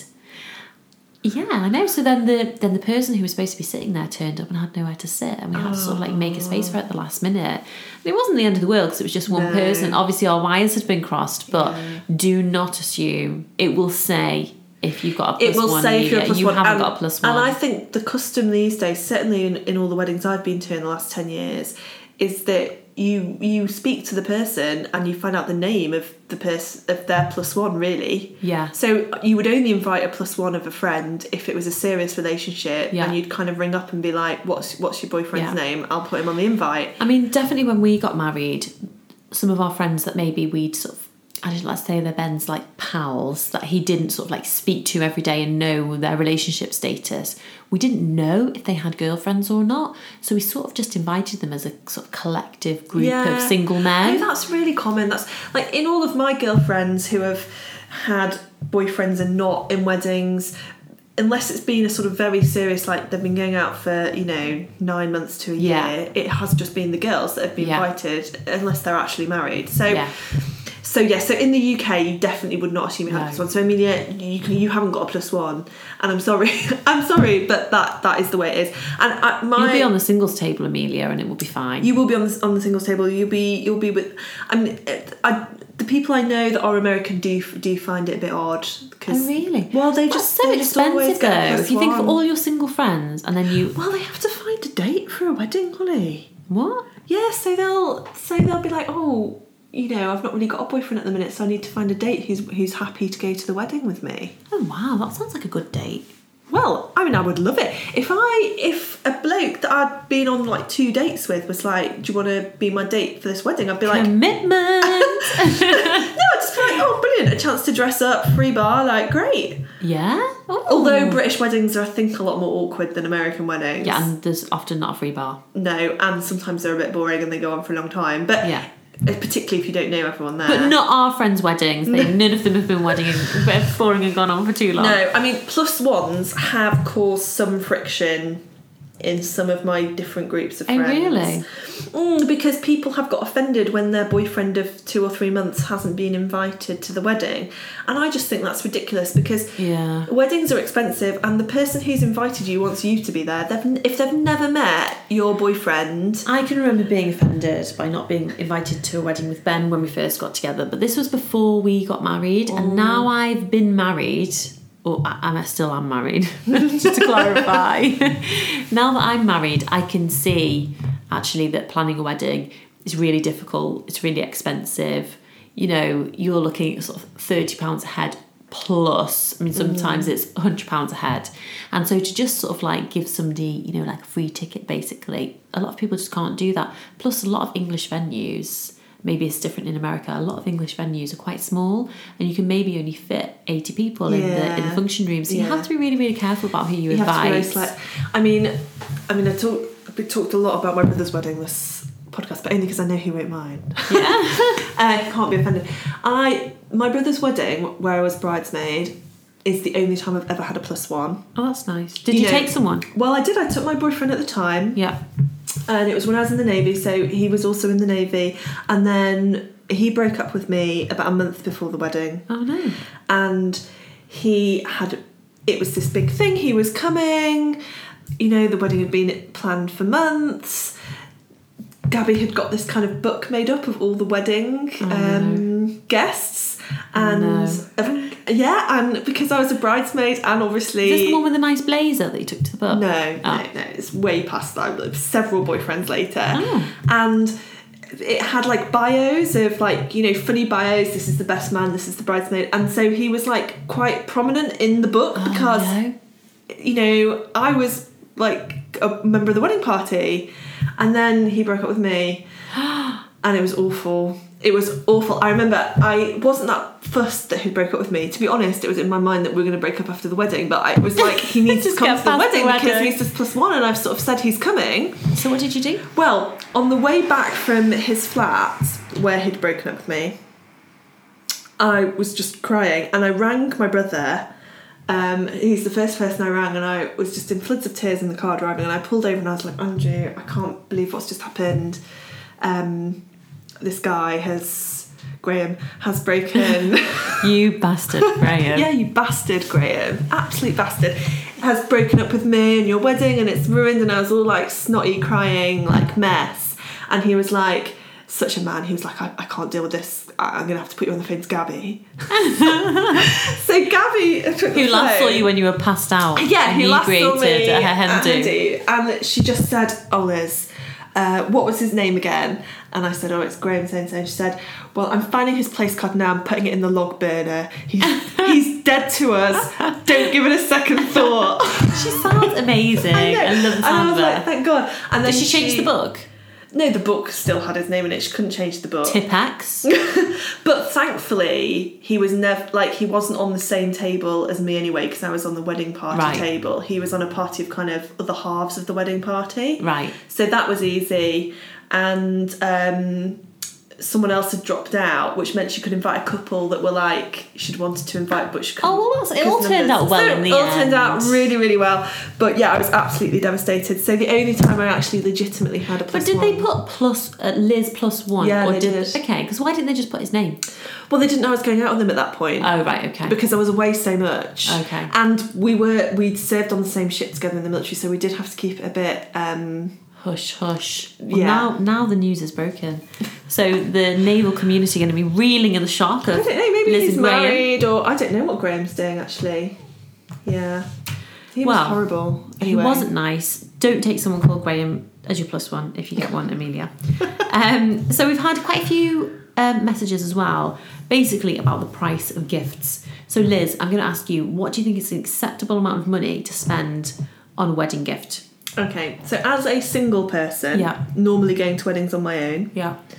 Yeah, I know. So then the person who was supposed to be sitting there turned up and had nowhere to sit, and we had to sort of like make a space for it at the last minute. And it wasn't the end of the world because it was just one person. Obviously, our wires had been crossed, but do not assume it will say. If you've got a plus one, it will say if you're a plus one. You haven't got a plus one. And I think the custom these days, certainly in all the weddings I've been to in the last 10 years, is that you speak to the person and you find out the name of the person of their plus one, really. Yeah. So you would only invite a plus one of a friend if it was a serious relationship, and you'd kind of ring up and be like, "What's your boyfriend's name? I'll put him on the invite." I mean, definitely when we got married, some of our friends that maybe we'd sort of, let's say they're Ben's like pals that he didn't sort of like speak to every day and know their relationship status. We didn't know if they had girlfriends or not, so we sort of just invited them as a sort of collective group of single men. Oh, that's really common. That's like in all of my girlfriends who have had boyfriends and not in weddings, unless it's been a sort of very serious, like they've been going out for 9 months to a year, it has just been the girls that have been invited, unless they're actually married. So in the UK, you definitely would not assume you had a plus one. So Amelia, you haven't got a plus one, and I'm sorry, but that is the way it is. And you'll be on the singles table, Amelia, and it will be fine. You will be on the singles table. You'll be with. I mean, the people I know that are American do find it a bit odd. Oh really? Well, that's so expensive though. If you think of all your single friends, and then you. Well, they have to find a date for a wedding, Holly. What? Yeah, so they'll be like, oh. I've not really got a boyfriend at the minute, so I need to find a date who's happy to go to the wedding with me. Oh wow, that sounds like a good date. Well, I mean, I would love it. If a bloke that I'd been on like 2 dates with was like, "Do you want to be my date for this wedding?" I'd be like, commitment. No, I'd just be like, "Oh, brilliant! A chance to dress up, free bar, like great." Yeah. Ooh. Although British weddings are, I think, a lot more awkward than American weddings. Yeah, and there's often not a free bar. No, and sometimes they're a bit boring and they go on for a long time. But yeah. Particularly if you don't know everyone there. But not our friends' weddings. None of them have been boring and gone on for too long. No, I mean, plus ones have caused some friction in some of my different groups of friends. Oh, really? Because people have got offended when their boyfriend of 2 or 3 months hasn't been invited to the wedding. And I just think that's ridiculous because weddings are expensive and the person who's invited you wants you to be there. If they've never met your boyfriend... I can remember being offended by not being invited to a wedding with Ben when we first got together, but this was before we got married, and now I've been married... Or I still am married, just to clarify. Now that I'm married, I can see actually that planning a wedding is really difficult. It's really expensive. You're looking at sort of £30 a head plus. I mean, sometimes it's £100 a head. And so to just sort of like give somebody, like a free ticket, basically, a lot of people just can't do that. Plus a lot of English venues, maybe it's different in America, a lot of English venues are quite small and you can mayty only fit 80 people in the function room. So you have to be really, really careful about who you invite. I talked a lot about my brother's wedding this podcast, but only because I know he won't mind. Yeah. Can't be offended. My brother's wedding, where I was bridesmaid, is the only time I've ever had a plus one. Oh, that's nice. Did you take someone? Well, I did. I took my boyfriend at the time. Yeah. And it was when I was in the Navy, so he was also in the Navy. And then he broke up with me about a month before the wedding. Oh no. And it was this big thing, he was coming, you know, the wedding had been planned for months. Gabby had got this kind of book made up of all the wedding guests, and and because I was a bridesmaid, and obviously... Is this the one with the nice blazer that you took to the book? No, it's way past that. Several boyfriends later. And it had like bios of like, you know, funny bios, this is the best man, this is the bridesmaid, and so he was like quite prominent in the book because you know, I was like a member of the wedding party, and then he broke up with me and it was awful. I remember I wasn't that fussed that he broke up with me. To be honest, it was in my mind that we were going to break up after the wedding, but I was like, he needs to come to the wedding because he's just +1 and I've sort of said he's coming. So what did you do? Well, on the way back from his flat where he'd broken up with me, I was just crying and I rang my brother. He's the first person I rang, and I was just in floods of tears in the car driving, and I pulled over and I was like, Andrew, I can't believe what's just happened. This guy Graham has broken... You bastard, Graham. Yeah, you bastard, Graham. Absolute bastard. Has broken up with me and your wedding, and it's ruined, and I was all like snotty, crying, like mess. And he was like, such a man, he was like, I can't deal with this, I'm going to have to put you on the phone to Gabby. So Gabby took the Who last saw you when you were passed out. Yeah, who last saw me at her hen do. And she just said, oh Liz, what was his name again? And I said, oh, it's Graham so-and-so. And she said, well, I'm finding his place card now, I'm putting it in the log burner. He's dead to us. Don't give it a second thought. She sounds amazing. I love the sound of her. And I was like, thank God. And then did she change the book? No, the book still had his name in it. She couldn't change the book. Tipex. But thankfully, he was never he wasn't on the same table as me anyway, because I was on the wedding party table. He was on a party of kind of other halves of the wedding party. Right. So that was easy. And someone else had dropped out, which meant she could invite a couple that were like she'd wanted to invite, but she couldn't. Oh, well, it all turned out well in the end. It all turned out really, really well. But yeah, I was absolutely devastated. So the only time I actually legitimately had a +1. But did they put Liz +1? Yeah, or they did. Okay, because why didn't they just put his name? Well, they didn't know I was going out with them at that point. Oh, right, okay. Because I was away so much. Okay. And we'd served on the same ship together in the military, so we did have to keep it a bit... Hush, hush. Well, now the news is broken. So the naval community are going to be reeling in the shock of I don't know, maybe Liz he's and Graham. married, or I don't know what Graham's doing, actually. Yeah. He was horrible. Anyway. He wasn't nice. Don't take someone called Graham as your +1 if you get one, Amelia. So we've had quite a few messages as well, basically about the price of gifts. So Liz, I'm going to ask you, what do you think is an acceptable amount of money to spend on a wedding gift? Okay, so as a single person, normally going to weddings on my own,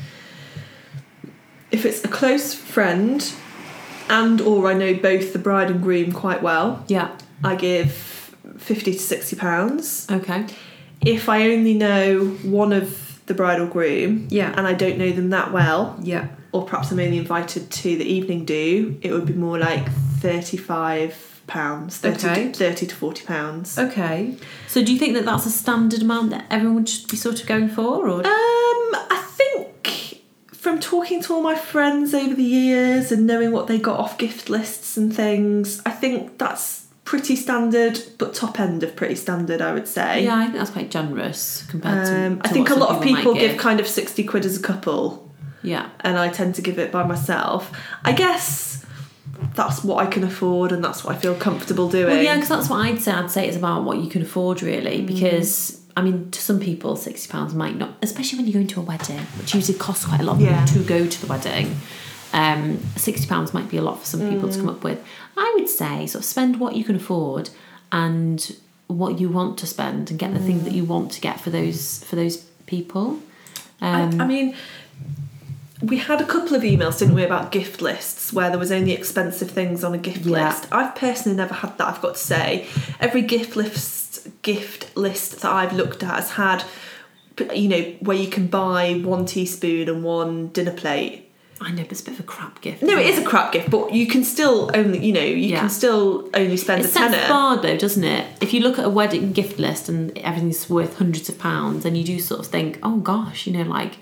if it's a close friend and or I know both the bride and groom quite well, I give £50 to £60. Okay. If I only know one of the bride or groom and I don't know them that well, or perhaps I'm only invited to the evening do, it would be more like £35, 30 to £40. Okay. So do you think that that's a standard amount that everyone should be sort of going for? Or? I think from talking to all my friends over the years and knowing what they got off gift lists and things, I think that's pretty standard, but top end of pretty standard, I would say. Yeah, I think that's quite generous compared to I think a lot of people give kind of £60 as a couple. Yeah. And I tend to give it by myself. I guess that's what I can afford and that's what I feel comfortable doing. Well, yeah, because that's what I'd say. I'd say it's about what you can afford, really, because, I mean, to some people, £60 might not, especially when you're going to a wedding, which usually costs quite a lot to go to the wedding. £60 might be a lot for some people to come up with. I would say sort of spend what you can afford and what you want to spend and get the thing that you want to get for those people. I mean... We had a couple of emails, didn't we, about gift lists where there was only expensive things on a gift list. I've personally never had that, I've got to say. Every gift list that I've looked at has had, you know, where you can buy 1 teaspoon and 1 dinner plate. I know, but it's a bit of a crap gift. No, it is a crap gift, but you can still only, you know, can still only spend a tenner. It sets the bar though, doesn't it? If you look at a wedding gift list and everything's worth hundreds of pounds, and you do sort of think, oh gosh, you know, like,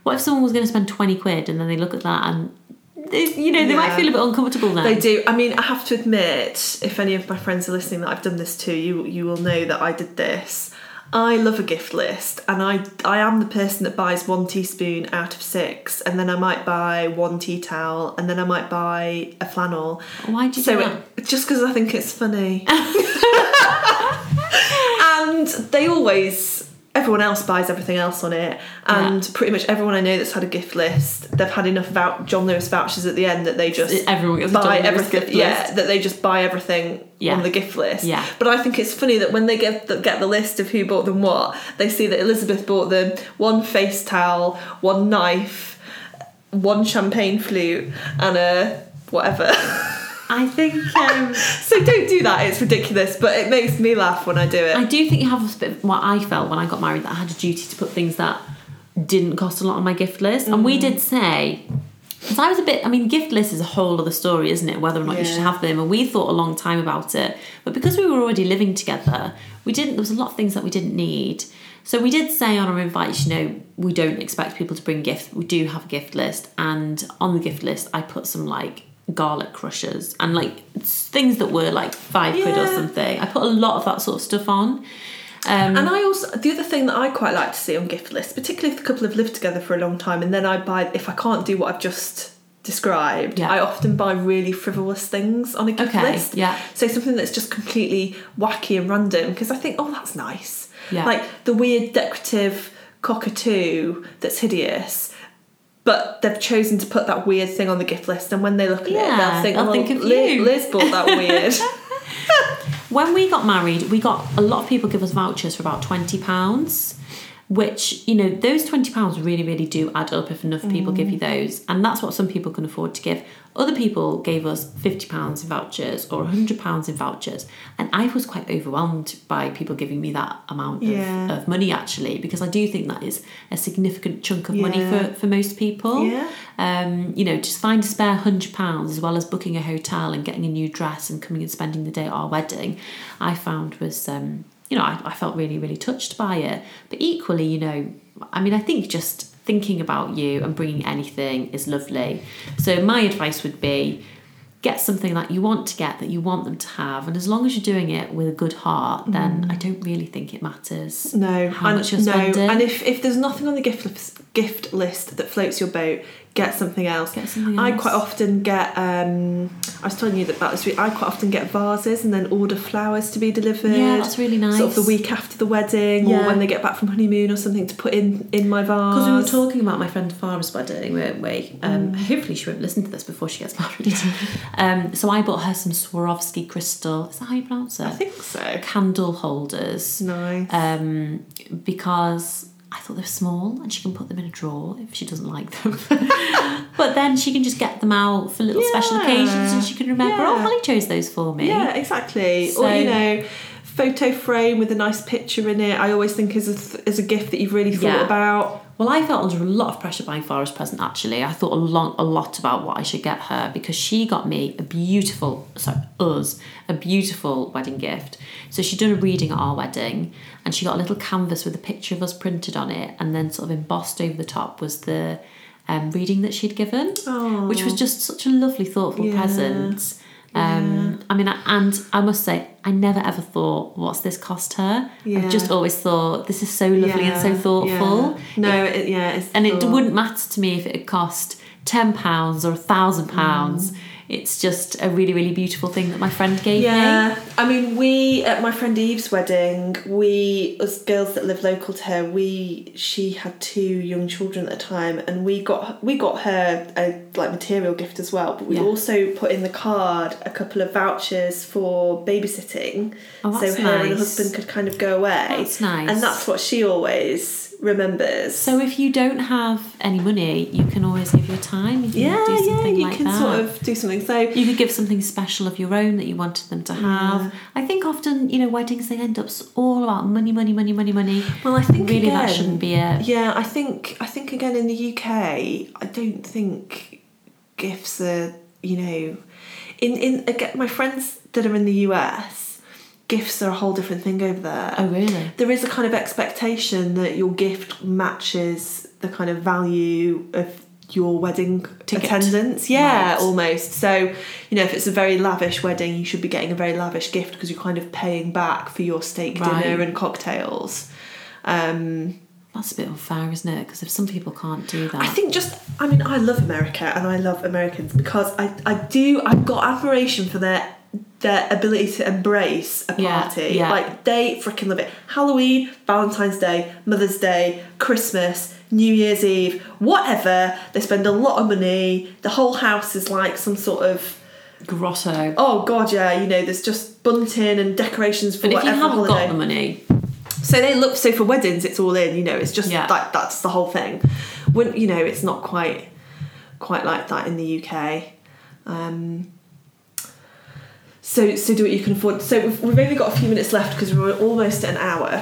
what if someone was going to spend 20 quid and then they look at that and they might feel a bit uncomfortable then. They do. I mean, I have to admit, if any of my friends are listening that I've done this to, you will know that I did this. I love a gift list, and I am the person that buys 1 teaspoon out of 6, and then I might buy 1 tea towel, and then I might buy a flannel. Why do you do that? Just because I think it's funny. And they always... Everyone else buys everything else on it, and pretty much everyone I know that's had a gift list, they've had enough John Lewis vouchers at the end that they just everyone gets buy a John everything. Lewis gift list. That they just buy everything on the gift list. Yeah. But I think it's funny that when they get the list of who bought them what, they see that Elizabeth bought them 1 face towel, 1 knife, 1 champagne flute, and a whatever. I think... So don't do that, it's ridiculous, but it makes me laugh when I do it. I do think you have a bit of what I felt when I got married, that I had a duty to put things that didn't cost a lot on my gift list. And we did say... Because I was a bit... I mean, gift list is a whole other story, isn't it? Whether or not you should have them. And we thought a long time about it. But because we were already living together, there was a lot of things that we didn't need. So we did say on our invites, we don't expect people to bring gifts. We do have a gift list. And on the gift list, I put some, garlic crushers and things that were 5 quid or something. I put a lot of that sort of stuff on. And I also, the other thing that I quite like to see on gift lists, particularly if the couple have lived together for a long time, and then I buy, if I can't do what I've just described, I often buy really frivolous things on a gift list. Yeah. So something that's just completely wacky and random, because I think, that's nice. Yeah. Like the weird decorative cockatoo that's hideous, but they've chosen to put that weird thing on the gift list, and when they look at it, they'll think of you. Liz bought that weird. When we got married, we got a lot of people give us vouchers for about £20, which, those £20 really, really do add up if enough people give you those. And that's what some people can afford to give. Other people gave us £50 in vouchers or £100 in vouchers. And I was quite overwhelmed by people giving me that amount of money, actually, because I do think that is a significant chunk of money for most people. Yeah. Just find a spare £100 as well as booking a hotel and getting a new dress and coming and spending the day at our wedding, I found was... I felt really, really touched by it. But equally, I think just thinking about you and bringing anything is lovely. So my advice would be, get something that you want to get, that you want them to have. And as long as you're doing it with a good heart, then I don't really think it matters how much you're spending. And if there's nothing on the gift list that floats your boat, get something else. I quite often get, I was telling you about this week, I quite often get vases and then order flowers to be delivered. Yeah, that's really nice. Sort of the week after the wedding or when they get back from honeymoon or something, to put in my vase. Because we were talking about my friend Farah's wedding, weren't we? Hopefully she won't listen to this before she gets married. So I bought her some Swarovski crystal, is that how you pronounce it? I think so. Candle holders. Nice. Because... I thought they were small and she can put them in a drawer if she doesn't like them. But then she can just get them out for little special occasions and she can remember, Holly chose those for me. Yeah, exactly. So, or, photo frame with a nice picture in it. I always think is a gift that you've really thought about. Well, I felt under a lot of pressure buying Farah's present, actually. I thought a lot about what I should get her because she got me a beautiful wedding gift. So she'd done a reading at our wedding and she got a little canvas with a picture of us printed on it, and then sort of embossed over the top was the reading that she'd given, which was just such a lovely, thoughtful present. I must say, I never ever thought, what's this cost her? I've just always thought, this is so lovely and so thoughtful. It wouldn't matter to me if it had cost £10 or £1,000. It's just a really, really beautiful thing that my friend gave me. I mean, we, at my friend Eve's wedding, as girls that live local to her, she had 2 young children at the time, and we got her a material gift as well, but we also put in the card a couple of vouchers for babysitting, so her and her husband could kind of go away. That's nice. And that's what she always remembers. So if you don't have any money, you can always give your time. You can do something like that. You can sort of do something. So you could give something special of your own that you wanted them to have. I think often, weddings, they end up all about money. Well, I think really again, that shouldn't be it. Yeah, I think again in the UK, I don't think gifts are, in again, my friends that are in the US, gifts are a whole different thing over there. Oh, really? There is a kind of expectation that your gift matches the kind of value of your wedding attendance. Yeah, right. Almost. So, if it's a very lavish wedding, you should be getting a very lavish gift because you're kind of paying back for your steak dinner and cocktails. That's a bit unfair, isn't it? Because if some people can't do that. I think I love America and I love Americans because I've got admiration for their ability to embrace a party. Yeah. Like, they freaking love it. Halloween, Valentine's Day, Mother's Day, Christmas, New Year's Eve, whatever. They spend a lot of money. The whole house is like some sort of grotto. Oh god, yeah. There's just bunting and decorations for whatever holiday. But if you haven't got the money, so for weddings it's all in. It's just like that's the whole thing. When it's not quite like that in the UK. So do what you can afford. So we've only got a few minutes left because we're almost at an hour.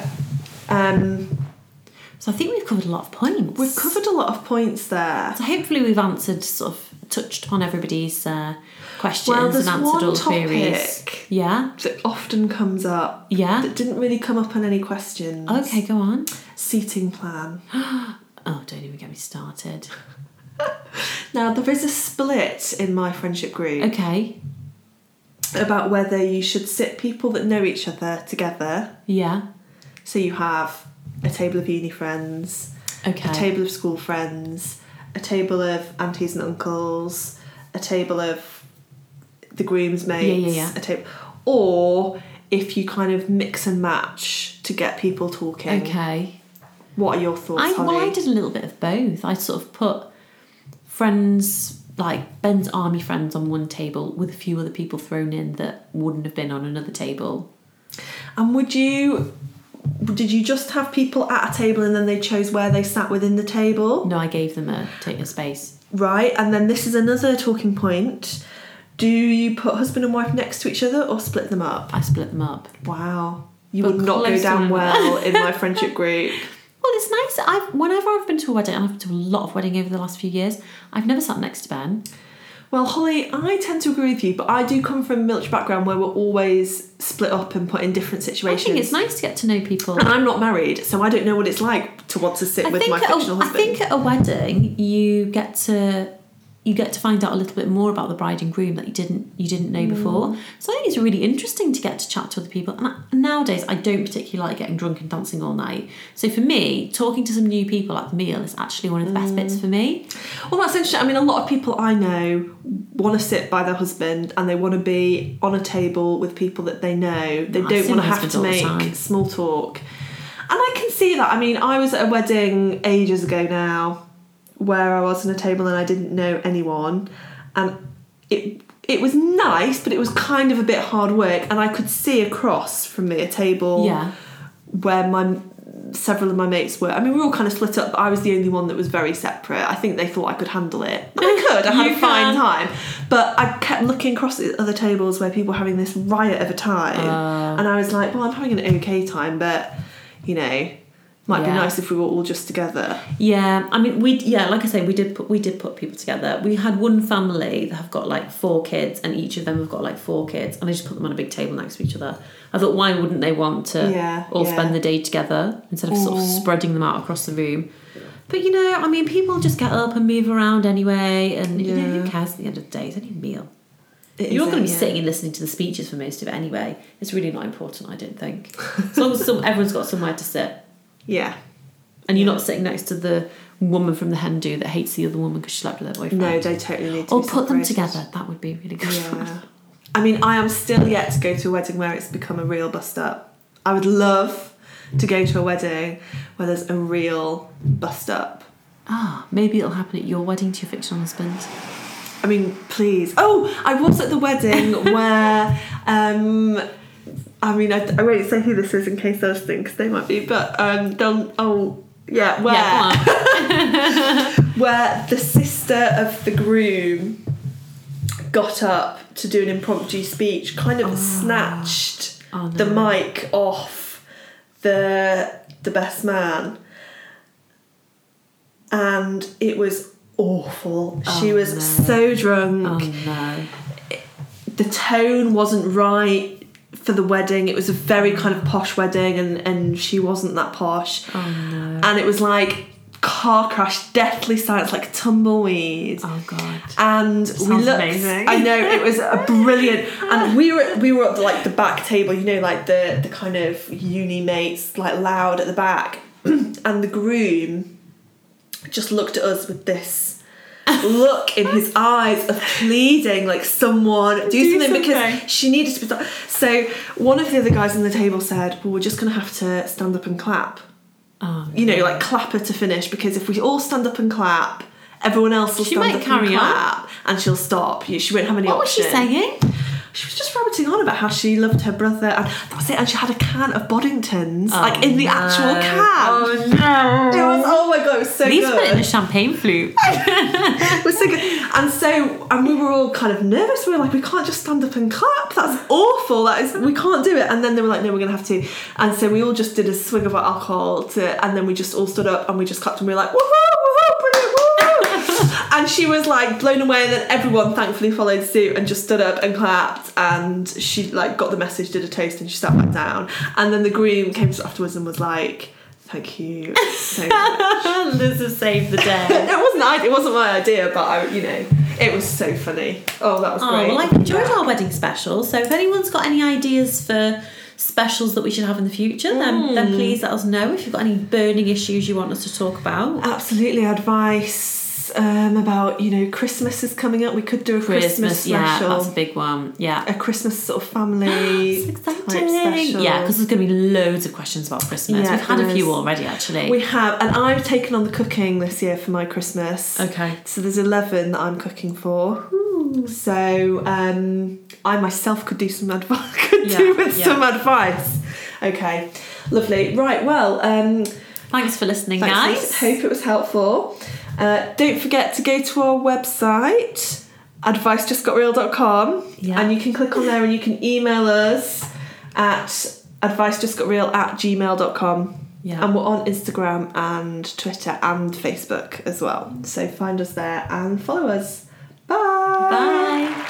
So I think we've covered a lot of points. We've covered a lot of points there. So hopefully we've touched upon everybody's questions and answered all queries. Yeah. That often comes up. Yeah. That didn't really come up on any questions. Okay, go on. Seating plan. Oh, don't even get me started. Now, there is a split in my friendship group. Okay. About whether you should sit people that know each other together. Yeah. So you have a table of uni friends, a table of school friends, a table of aunties and uncles, a table of the groom's mates, a table, or if you kind of mix and match to get people talking. Okay. What are your thoughts, Holly? Well, I did a little bit of both. I sort of put friends, like Ben's army friends, on one table with a few other people thrown in that wouldn't have been on another table. And did you just have people at a table and then they chose where they sat within the table? No, I gave them a space. Right, and then this is another talking point. Do you put husband and wife next to each other or split them up? I split them up. Wow. You would not go down well in my friendship group. Well, it's nice. Whenever I've been to a wedding, and I've been to a lot of weddings over the last few years, I've never sat next to Ben. Well, Holly, I tend to agree with you, but I do come from a military background where we're always split up and put in different situations. I think it's nice to get to know people. And I'm not married, so I don't know what it's like to want to sit with my fictional husband. I think at a wedding, you get to find out a little bit more about the bride and groom that you didn't know before. So I think it's really interesting to get to chat to other people. And nowadays, I don't particularly like getting drunk and dancing all night. So for me, talking to some new people at the meal is actually one of the best bits for me. Well, that's interesting. I mean, a lot of people I know want to sit by their husband and they want to be on a table with people that they know. They don't want to have to make small talk. And I can see that. I mean, I was at a wedding ages ago now, where I was on a table and I didn't know anyone, and it was nice, but it was kind of a bit hard work, and I could see across from me a table where several of my mates were. I mean, we were all kind of split up, but I was the only one that was very separate. I think they thought I could handle it. And I could. I had a fine time. But I kept looking across at other tables where people were having this riot of a time, and I was like, well, I'm having an okay time, but might be nice if we were all just together. Yeah, I mean, like I say, we did put people together. We had one family that have got like 4 kids, and each of them have got like 4 kids, and I just put them on a big table next to each other. I thought, why wouldn't they want to all spend the day together instead of sort of spreading them out across the room? But I mean, people just get up and move around anyway, and who cares at the end of the day? It's only a meal. You're not going to be sitting and listening to the speeches for most of it anyway. It's really not important, I don't think. As long as everyone's got somewhere to sit. Yeah. And you're not sitting next to the woman from the hen do that hates the other woman because she slept with their boyfriend. No, they totally need to Or be put them separated. together. That would be really good. Yeah. I mean, I am still yet to go to a wedding where it's become a real bust-up. I would love to go to a wedding where there's a real bust-up. Maybe it'll happen at your wedding to your fictional husband. I mean, please. Oh, I was at the wedding where... I mean, I won't say who this is in case others think, because they might be, but where the sister of the groom got up to do an impromptu speech, kind of snatched the mic off the best man, and it was awful. She was so drunk. Oh no. The tone wasn't right for the wedding. It was a very kind of posh wedding, and she wasn't that posh. Oh no. And it was like car crash, deathly silence, like tumbleweed. Oh god. And we looked amazing. I know, it was a brilliant. And we were at like the back table, you know, like the kind of uni mates, like loud at the back. And the groom just looked at us with this look in his eyes of pleading, like, someone do something, because she needed to be. So one of the other guys on the table said, well, we're just going to have to stand up and clap. Oh, you know, like clap her to finish, because if we all stand up and clap, everyone else will stand up and clap, and she'll stop. She won't have any option. What was she saying? She was just rabbiting on about how she loved her brother, and that was it. And she had a can of Boddingtons, like in the actual can. Oh no! It was, oh my god, it was so good. At least put it in a champagne flute. It was so good. And we were all kind of nervous. We were like, we can't just stand up and clap. That's awful. We can't do it. And then they were like, no, we're gonna have to. And so we all just did a swig of our alcohol and then we just all stood up and we just clapped and we were like, woohoo, woohoo, brilliant, woohoo. And she was like blown away, and then everyone thankfully followed suit and just stood up and clapped, and she like got the message, did a toast, and she sat back down. And then the groom came to us afterwards and was like, thank you so much. Liz has saved the day. It wasn't my idea, but it was so funny. Oh, that was great. Well, I enjoyed our wedding special. So if anyone's got any ideas for specials that we should have in the future, then please let us know. If you've got any burning issues you want us to talk about. Absolutely. Advice about, Christmas is coming up. We could do a Christmas special. Yeah, that's a big one. Yeah, a Christmas sort of family type special. Yeah, because there's going to be loads of questions about Christmas. We've had a few already, actually. We have, and I've taken on the cooking this year for my Christmas. Okay. So there's 11 that I'm cooking for. Ooh. So I myself could do some advice. Some advice. Okay, lovely. Right. Well, thanks for listening, guys. Hope it was helpful. Don't forget to go to our website, advicejustgotreal.com, and you can click on there and you can email us at advicejustgotreal@gmail.com. Yeah. And we're on Instagram and Twitter and Facebook as well. So find us there and follow us. Bye. Bye.